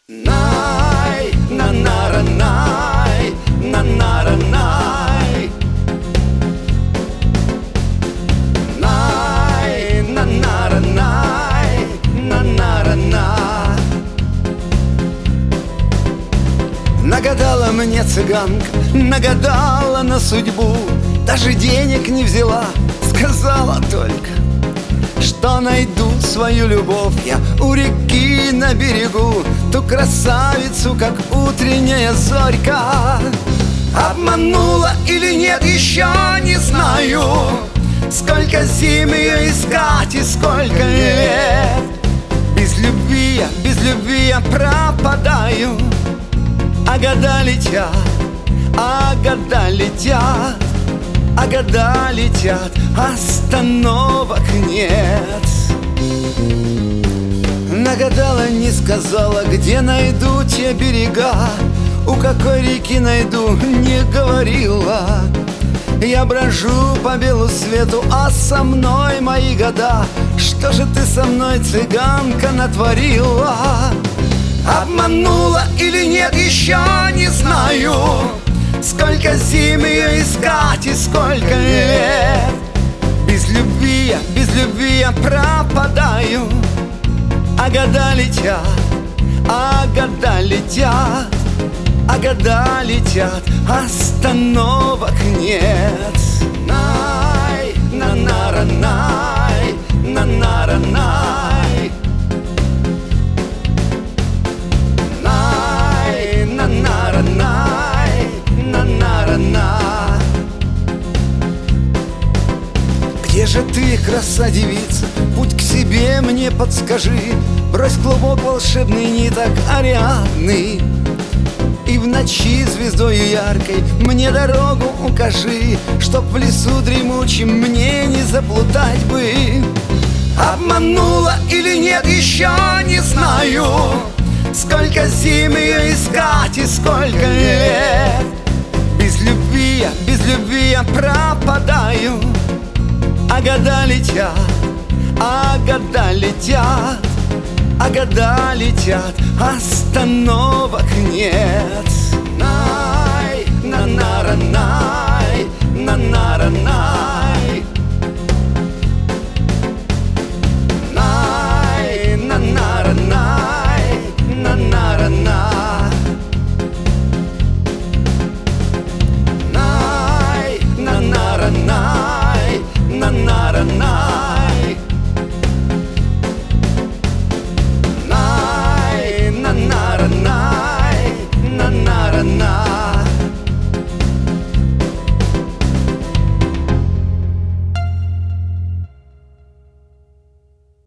Най, на нара, най, на нара, най. Най, на нара, най, на нара, най. Нагадала мне цыганка, нагадала на судьбу. Даже денег не взяла, сказала только, что найду свою любовь я у реки на берегу, ту красавицу, как утренняя зорька. Обманула или нет, еще не знаю. Сколько зим ее искать и сколько лет. Без любви я пропадаю. А года летят, а года летят, а года летят, остановок нет. Нагадала, не сказала, где найду те берега, у какой реки найду, не говорила. Я брожу по белу свету, а со мной мои года. Что же ты со мной, цыганка, натворила? Обманула или нет, еще не знаю. Сколько зим ее искать и сколько лет. Без любви я пропадаю. А года летят, а года летят, а года летят, остановок нет. Най, на нара, най, на нара, най. Най, на нара, най, на нара, най. Где же ты, краса-девица, путь к себе мне подскажи. Брось клубок волшебный ниток Ариадны, и в ночи звездою яркой мне дорогу укажи, чтоб в лесу дремучем мне не заплутать бы. Обманула или нет, еще не знаю. Сколько зим ее искать и сколько лет. Без любви я пропадаю. А года летят, а года летят, а года летят, остановок нет. Най, на нара, най, на нара, най.